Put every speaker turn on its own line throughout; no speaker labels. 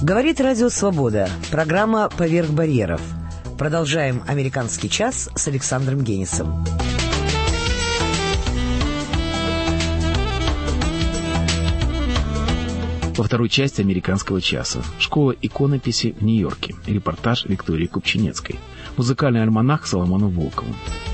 Говорит Радио Свобода. Программа «Поверх барьеров». Продолжаем «Американский час» с Александром Генисом.
Во второй части «Американского часа» школа иконописи в Нью-Йорке. Репортаж Виктории Купчинецкой. Музыкальный альманах Соломону Волкову.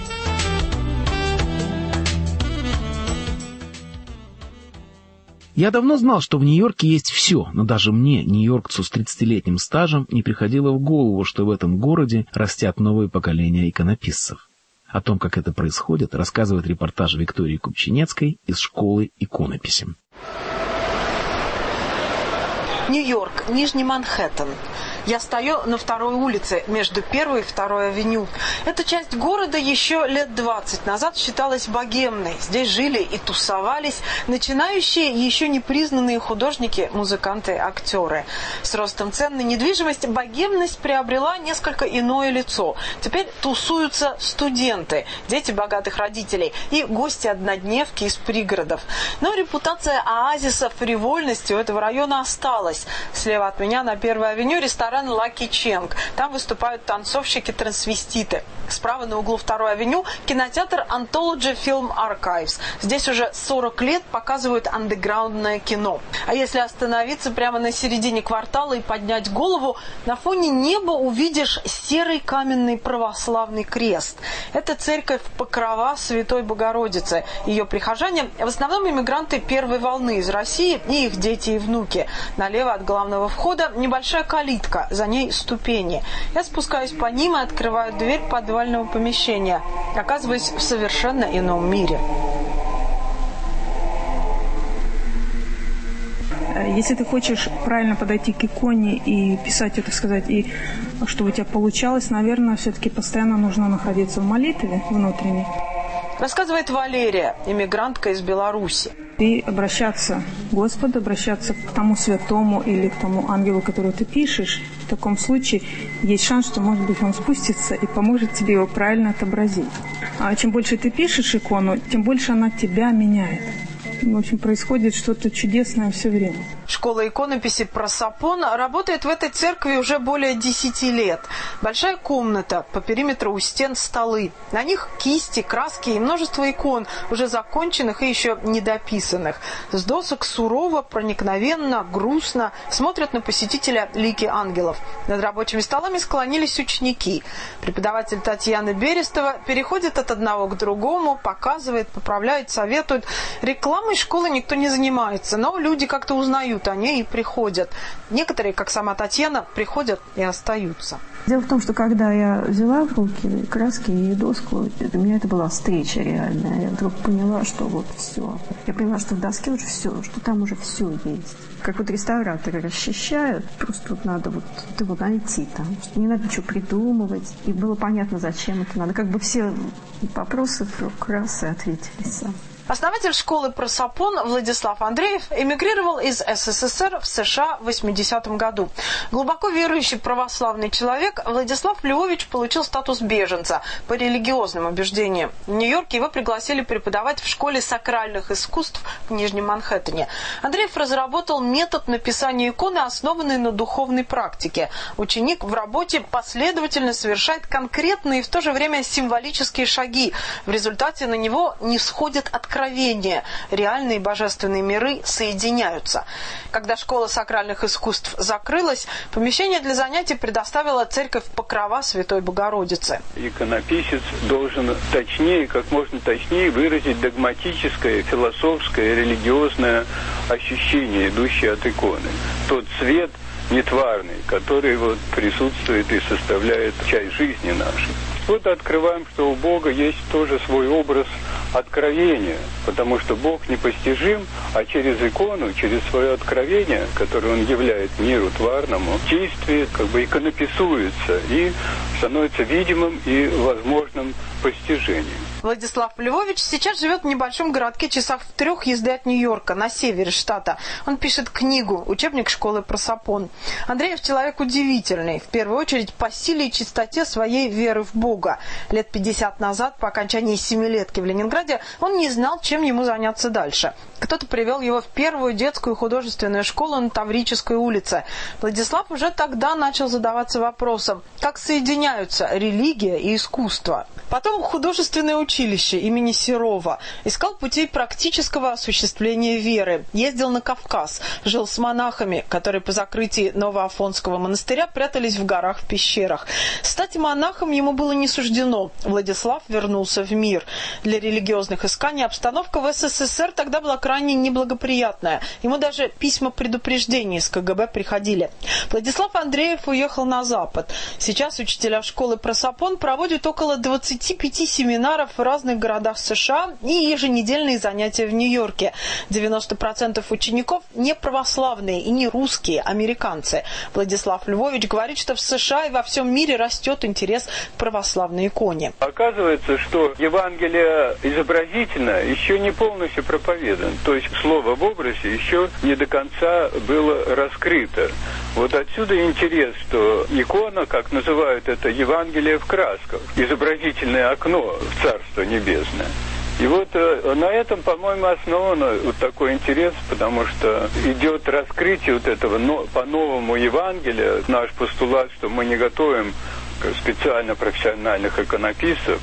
Я давно знал, что в Нью-Йорке есть все, но даже мне, нью-йоркцу с 30-летним стажем, не приходило в голову, что в этом городе растят новые поколения иконописцев. О том, как это происходит, рассказывает репортаж Виктории Купчинецкой из школы иконописи.
Нью-Йорк, Нижний Манхэттен. Я стою на второй улице между 1 и 2 авеню. Эта часть города еще лет 20 назад считалась богемной. Здесь жили и тусовались начинающие, еще не признанные художники, музыканты, актеры. С ростом цен на недвижимость богемность приобрела несколько иное лицо. Теперь тусуются студенты, дети богатых родителей и гости-однодневки из пригородов. Но репутация оазиса фривольности у этого района осталась. Слева от меня на 1 авеню ресторан «Лаки Ченг». Там выступают танцовщики-трансвеститы. Справа на углу 2 авеню кинотеатр Anthology Film Archives. Здесь уже 40 лет показывают андеграундное кино. А если остановиться прямо на середине квартала и поднять голову, на фоне неба увидишь серый каменный православный крест. Это церковь Покрова Святой Богородицы. Ее прихожане в основном иммигранты первой волны из России и их дети и внуки. Налево от главного входа небольшая калитка, за ней ступени. Я спускаюсь по ним и открываю дверь подвального помещения. Оказываюсь в совершенно ином мире.
Если ты хочешь правильно подойти к иконе и писать ее, так сказать, и чтобы у тебя получалось, наверное, все-таки постоянно нужно находиться в молитве внутренней.
Рассказывает Валерия, иммигрантка из Беларуси.
И обращаться к Господу, обращаться к тому святому или к тому ангелу, которого ты пишешь. В таком случае есть шанс, что, может быть, он спустится и поможет тебе его правильно отобразить. А чем больше ты пишешь икону, тем больше она тебя меняет. В общем, происходит что-то чудесное все время.
Школа иконописи «Просопон» работает в этой церкви уже более 10 лет. Большая комната, по периметру у стен столы. На них кисти, краски и множество икон, уже законченных и еще недописанных. С досок сурово, проникновенно, грустно смотрят на посетителя лики ангелов. Над рабочими столами склонились ученики. Преподаватель Татьяна Берестова переходит от одного к другому, показывает, поправляет, советует. Рекламой школы никто не занимается, но люди как-то узнают о ней и приходят. Некоторые, как сама Татьяна, приходят и остаются.
Дело в том, что когда я взяла в руки краски и доску, для меня это была встреча реальная. Я вдруг поняла, что вот все. Я поняла, что в доске уже все, что там уже все есть. Как вот реставраторы расчищают, просто вот надо вот его найти там. Что не надо ничего придумывать. И было понятно, зачем это надо. Как бы все вопросы вдруг раз и ответились сами.
Основатель школы «Просопон» Владислав Андреев эмигрировал из СССР в США в 80-м году. Глубоко верующий православный человек, Владислав Львович получил статус беженца по религиозным убеждениям. В Нью-Йорке его пригласили преподавать в школе сакральных искусств в Нижнем Манхэттене. Андреев разработал метод написания иконы, основанный на духовной практике. Ученик в работе последовательно совершает конкретные и в то же время символические шаги. В результате на него не сходит откровение. Реальные божественные миры соединяются. Когда школа сакральных искусств закрылась, помещение для занятий предоставила церковь Покрова Святой Богородицы.
Иконописец должен точнее, как можно точнее выразить догматическое, философское, религиозное ощущение, идущее от иконы. Тот свет нетварный, который вот присутствует и составляет часть жизни нашей. Вот открываем, что у Бога есть тоже свой образ откровения, потому что Бог непостижим, а через икону, через свое откровение, которое Он являет миру тварному, действие как бы иконописуется и становится видимым и возможным постижением.
Владислав Львович сейчас живет в небольшом городке часах в 3 езды от Нью-Йорка, на севере штата. Он пишет книгу, учебник школы «Просопон». Андреев человек удивительный, в первую очередь по силе и чистоте своей веры в Бога. Лет 50 назад, по окончании 7-летки в Ленинграде, он не знал, чем ему заняться дальше. Кто-то привел его в первую детскую художественную школу на Таврической улице. Владислав уже тогда начал задаваться вопросом, как соединяются религия и искусство. Потом в художественное училище имени Серова. Искал путей практического осуществления веры. Ездил на Кавказ. Жил с монахами, которые по закрытии Новоафонского монастыря прятались в горах в пещерах. Стать монахом ему было не суждено. Владислав вернулся в мир. Для религиозных исканий обстановка в СССР тогда была крайне неблагоприятная. Ему даже письма предупреждения из КГБ приходили. Владислав Андреев уехал на Запад. Сейчас учителя школы Просопон проводят около 25 семинаров в разных городах США и еженедельные занятия в Нью-Йорке. 90% учеников не православные и не русские, американцы. Владислав Львович говорит, что в США и во всем мире растет интерес к православной иконе.
Оказывается, что Евангелие изобразительно еще не полностью проповедано. То есть слово в образе еще не до конца было раскрыто. Вот отсюда интерес, что икона, как называют это, Евангелие в красках, изобразительное окно в Царство Небесное. И вот на этом, по-моему, основан вот такой интерес, потому что идет раскрытие вот этого по-новому Евангелия. Наш постулат, что мы не готовим специально профессиональных иконописцев,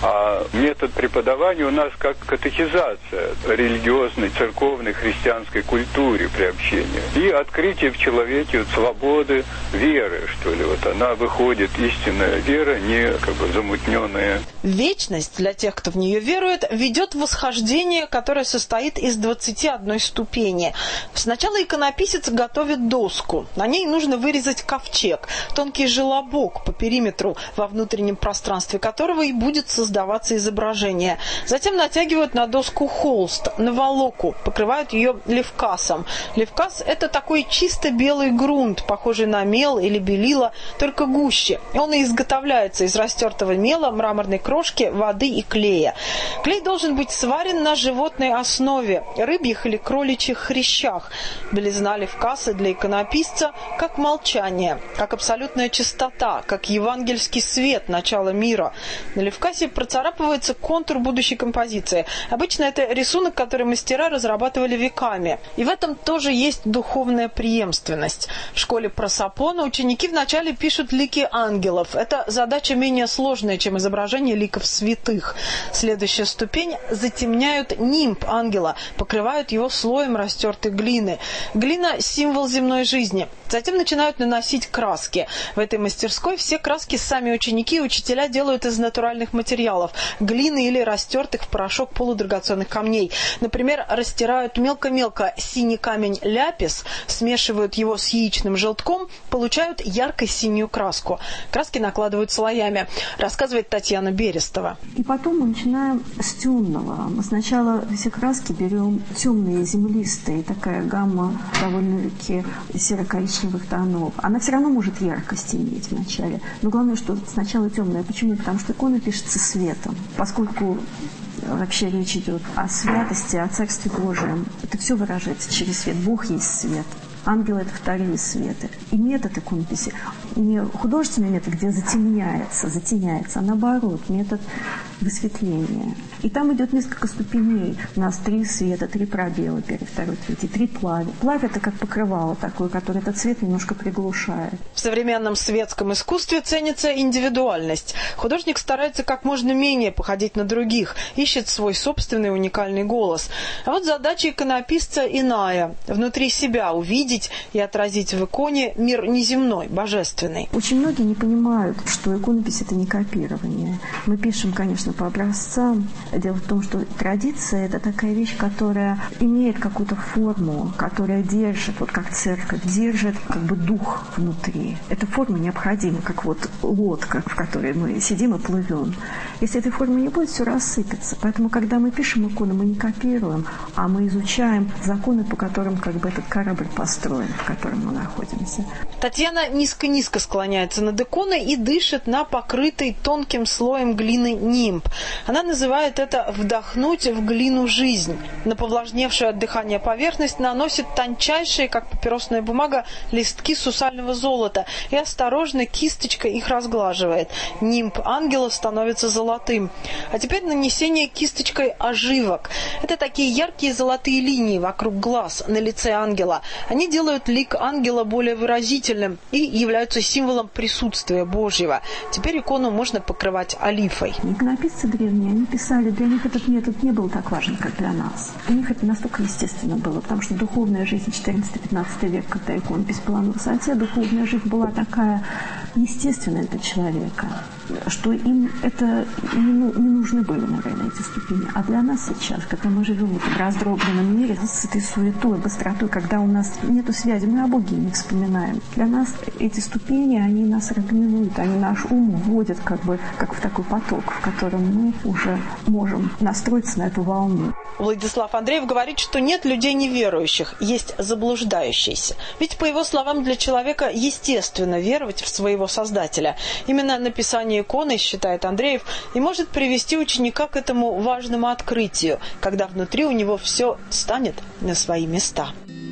а метод преподавания у нас как катехизация религиозной, церковной, христианской культуре приобщения. И открытие в человеке вот свободы веры, что ли. Вот она выходит, истинная вера, не как бы замутненная.
Вечность, для тех, кто в нее верует, ведет в восхождение, которое состоит из 21 ступени. Сначала иконописец готовит доску. На ней нужно вырезать ковчег, тонкий желобок по периметру, во внутреннем пространстве которого и будет создаваться изображение. Затем натягивают на доску холст, наволоку, покрывают ее левкасом. Левкас – это такой чисто белый грунт, похожий на мел или белила, только гуще. Он и изготовляется из растертого мела, мраморной крошки, воды и клея. Клей должен быть сварен на животной основе, рыбьих или кроличьих хрящах. Белизна левкаса для иконописца как молчание, как абсолютная чистота, как евангельский свет начала мира. На левкасе процарапывается контур будущей композиции. Обычно это рисунок, который мастера разрабатывали веками. И в этом тоже есть духовная преемственность. В школе Просопона ученики вначале пишут лики ангелов. Это задача менее сложная, чем изображение ликов святых. Следующая ступень – затемняют нимб ангела, покрывают его слоем растертой глины. Глина – символ земной жизни. Затем начинают наносить краски. В этой мастерской все краски сами ученики и учителя делают из натуральных материалов – глины или растертых в порошок полудрагоценных камней. Например, растирают мелко-мелко синий камень ляпис, смешивают его с яичным желтком, получают ярко-синюю краску. Краски накладывают слоями, рассказывает Татьяна Берестова.
И потом мы начинаем с темного. Мы сначала все краски берем темные, землистые, такая гамма довольно-таки серо-коричневых тонов. Она все равно может яркость иметь вначале. Но главное, что сначала темная. Почему? Потому что икона пишется светом. Поскольку вообще речь идет о святости, о Царстве Божьем, это все выражается через свет. Бог есть свет. Ангелы – это вторые светы. И метод иконописи не художественный метод, где затемняется, а наоборот, метод высветления. И там идет несколько ступеней. У нас 3 света, 3 пробела, первый, второй, третий, 3 плавя. Плавь – это как покрывало такое, которое этот цвет немножко приглушает.
В современном светском искусстве ценится индивидуальность. Художник старается как можно менее походить на других, ищет свой собственный уникальный голос. А вот задача иконописца иная – внутри себя увидеть и отразить в иконе мир неземной, божественный.
Очень многие не понимают, что иконопись – это не копирование. Мы пишем, конечно, по образцам. Дело в том, что традиция – это такая вещь, которая имеет какую-то форму, которая держит, вот как церковь, держит как бы дух внутри. Эта форма необходима, как вот лодка, в которой мы сидим и плывем. Если этой формы не будет, все рассыпется. Поэтому, когда мы пишем иконы, мы не копируем, а мы изучаем законы, по которым как бы этот корабль построен, в котором мы находимся.
Татьяна низко-низко склоняется над иконой и дышит на покрытый тонким слоем глины нимб. Она называет это «вдохнуть в глину жизнь». На повлажневшую от дыхания поверхность наносит тончайшие, как папиросная бумага, листки сусального золота и осторожно кисточкой их разглаживает. Нимб ангела становится золотым. золотым. А теперь нанесение кисточкой оживок. Это такие яркие золотые линии вокруг глаз на лице ангела. Они делают лик ангела более выразительным и являются символом присутствия Божьего. Теперь икону можно покрывать олифой.
Иконописцы древние, они писали, для них этот метод не был так важен, как для нас. Для них это настолько естественно было, потому что духовная жизнь 14-15 век, когда иконопись была на высоте, духовная жизнь была такая естественная для человека, что им это не нужны были, наверное, эти ступени. А для нас сейчас, когда мы живем в этом раздробленном мире с этой суетой, быстротой, когда у нас нету связи, мы о Боге не вспоминаем. Для нас эти ступени, они нас организуют, они наш ум вводят как в такой поток, в котором мы уже можем настроиться на эту волну.
Владислав Андреев говорит, что нет людей неверующих, есть заблуждающиеся. Ведь, по его словам, для человека естественно веровать в своего Создателя. Именно написание иконы, считает Андреев, и может привести ученика к этому важному открытию, когда внутри у него все станет на свои места.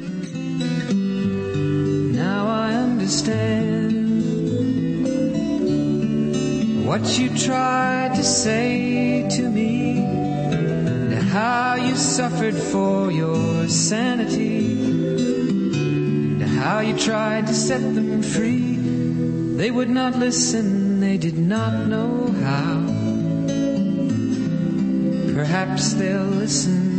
Now I understand what you tried to say to me, and how you suffered for your sanity, and how you tried to set them free. They would not listen, they did not know how. Perhaps they'll listen